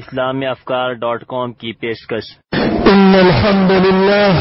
islamifkar.com की पेशकश। इन्नल हम्दुलिल्लाह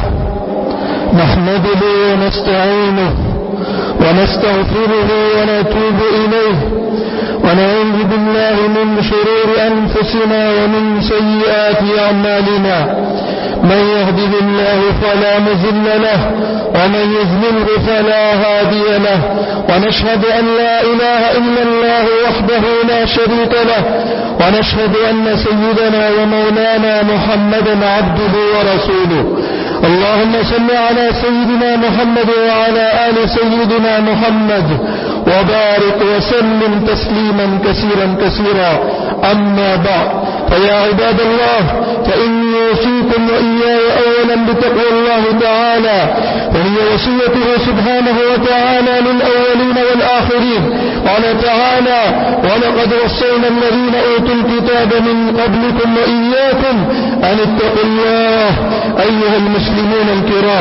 नहमदुहु व नस्तईनुहु व नस्तगफिरुहु व नतूबु इलैहि व नऊज़ु बिल्लाहि मिन शुरूरि अनफुसिना व मिन सय्यिआति अअमालिना من يهده الله فلا مضل له ومن يضلل فلا هادي له ونشهد أن لا إله إلا الله وحده لا شريك له ونشهد أن سيدنا ومولانا محمدا عبده ورسوله اللهم صل على سيدنا محمد وعلى آل سيدنا محمد وبارك وسلم تسليما كثيرا أما بعد فيا عباد الله فإني أوصيكم وإياي أولا بتقوى الله تعالى وهي وصيته سبحانه وتعالى للأولين والآخرين. قال تعالى ولقد وصينا الذين أوتوا الكتاب من قبلكم وإياكم أن اتقوا الله. أيها المسلمون الكرام،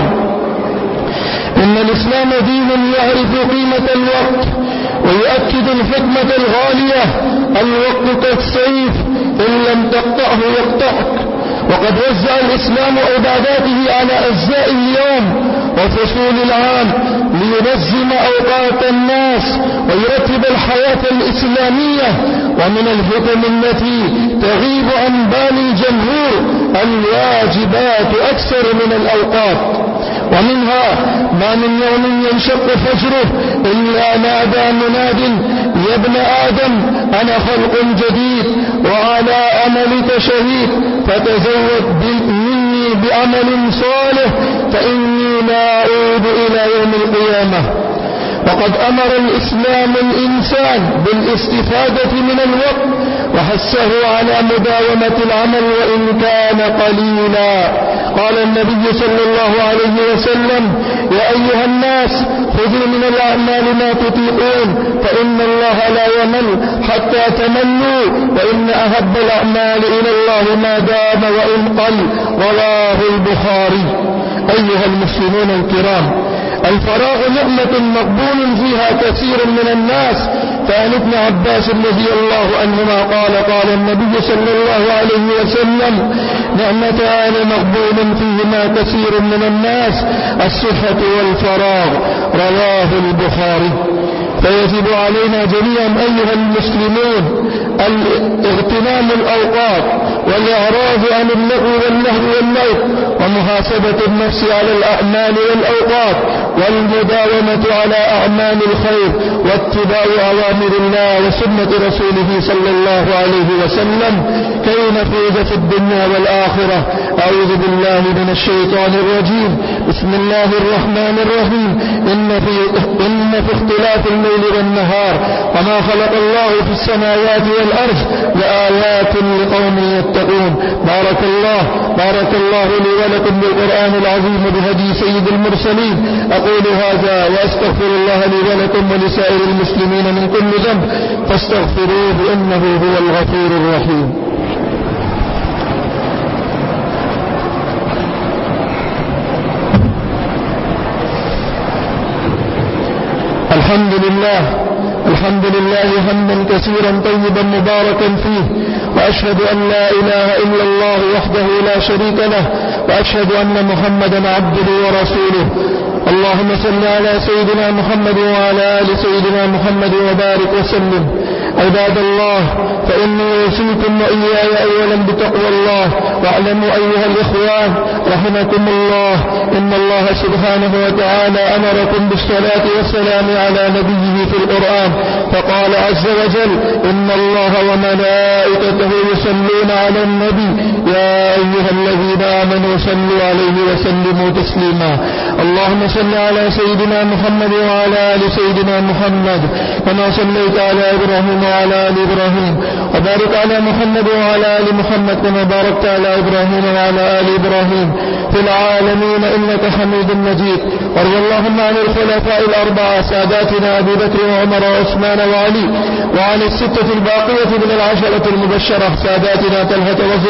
إن الإسلام دين يعرف قيمة الوقت ويؤكد الحكمة الغالية. الوقت كالسيف إن لم تقطعه يقطعك، وقد وزع الإسلام عباداته على أجزاء اليوم وفصول العام لينظم أوقات الناس ويرتب الحياة الإسلامية. ومن الحكم التي تغيب عن بال الجمهور الواجبات أكثر من الأوقات، ومنها ما من يوم ينشق فجره إلا نادى مناد يا ابن آدم أنا خلق جديد وعلى أملك شهيد فتزود مني بعمل صالح فإني لا أعود إلى يوم القيامة. وقد أمر الإسلام الإنسان بالاستفادة من الوقت وحثه على مداومة العمل وإن كان قليلا. قال النبي صلى الله عليه وسلم يا أيها الناس خذوا من الأعمال ما تطيقون فإن الله لا يمل حتى تملوا وإن أحب الأعمال إلى الله ما دام وإن قل. رواه البخاري. أيها المسلمون الكرام، الفراغ نعمة مقبول فيها كثير من الناس. فعن ابن عباس رضي الله عنهما قال النبي صلى الله عليه وسلم نعمتان مقبول فيهما كثير من الناس الصحة والفراغ. رواه البخاري. فيجب علينا جميعا أيها المسلمون اغتنام الأوقات والإعراض عن اللغو واللهو واللوث ومحاسبة النفس على الأعمال والأوقات والمداومة على أعمال الخير واتباع أوامر الله وسنة رسوله صلى الله عليه وسلم كي نفوز في الدنيا والآخرة. أعوذ بالله من الشيطان الرجيم. بسم الله الرحمن الرحيم. إن في اختلاف الليل والنهار وما خلق الله في السماوات والأرض لآيات لقوم يتقون. بارك الله لي ولكم بالقرآن العظيم بهدي سيد المرسلين. أقول هذا وأستغفر الله لي ولكم ولسائر المسلمين من كل ذنب فاستغفروه إنه هو الغفور الرحيم. الحمد لله حمدا كثيرا طيبا مباركا فيه، وأشهد أن لا إله إلا الله وحده لا شريك له، وأشهد أن محمدا عبده ورسوله. اللهم صل على سيدنا محمد وعلى آل سيدنا محمد وبارك وسلم. عباد الله، فإني أوصيكم وإياي أولا بتقوى الله. واعلموا أيها الإخوان رحمكم الله إن الله سبحانه وتعالى أمركم بالصلاة والسلام على نبيه في القرآن فقال عز وجل إن الله وملائكته يصلون على النبي يا أيها الذين آمنوا صلوا عليه وسلموا تسليما. اللهم صل على سيدنا محمد وعلى آل سيدنا محمد كما صليت على إبراهيم وعلى آل إبراهيم، وبارك على محمد وعلى آل محمد كما باركت على إبراهيم وعلى آل إبراهيم في العالمين إنك حميد مجيد. وارض اللهم عن الخلفاء الأربعة ساداتنا أبي بكر وعمر وعثمان وعلي، وعن الستة الباقية من العشرة المبشرة ساداتنا طلحة وزبير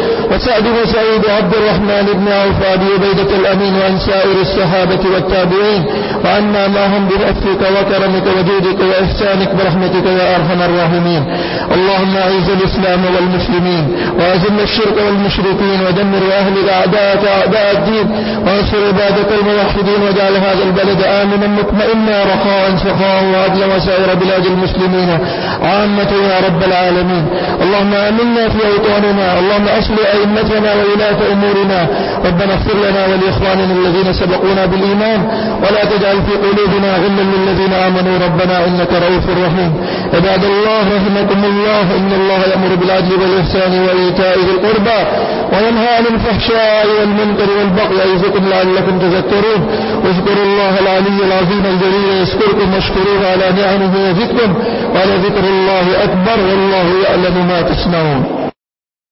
وسعد وسعيد وعبد الرحمن بن عوف وأبي عبيدة الأمين وعن سائر الصحابة والتابعين وعنا معهم بعفوك وكرمك وجودك وإحسانك برحمتك يا أرحم الراحمين. اللهم أعز الإسلام والمسلمين وأذل الشرك والمشركين ودمر أهل أعداءك أعداء الدين وانصر عبادك الموحدين واجعل هذا البلد آمنا مطمئنا رخاء سخاء وعدلا وسائر بلاد المسلمين عامة يا رب العالمين. اللهم آمنا في أوطاننا. اللهم أصلح أئمتنا وولاة أمورنا. ربنا اغفر لنا ولإخواننا الذين سبقونا بالإيمان ولا تجعل في قلوبنا غلا للذين آمنوا ربنا إنك رؤوف رحيم. عباد الله رحمكم الله إن الله يأمر بالعدل والإحسان وإيتاء ذي القربى وينهى عن الفحشاء والمنكر والبغي يعظكم لعلكم تذكرون. واذكروا الله العلي العظيم الجليل يذكركم واشكروه على نعمه يزدكم وعلى ذكر الله أكبر والله يعلم ما تصنعون.